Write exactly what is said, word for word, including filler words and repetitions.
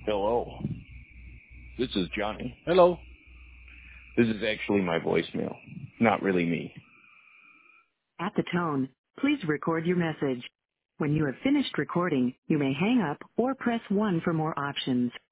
Hello. This is Johnny. Hello. This is actually my voicemail. Not really me. At the tone, please record your message. When you have finished recording, you may hang up or press one for more options.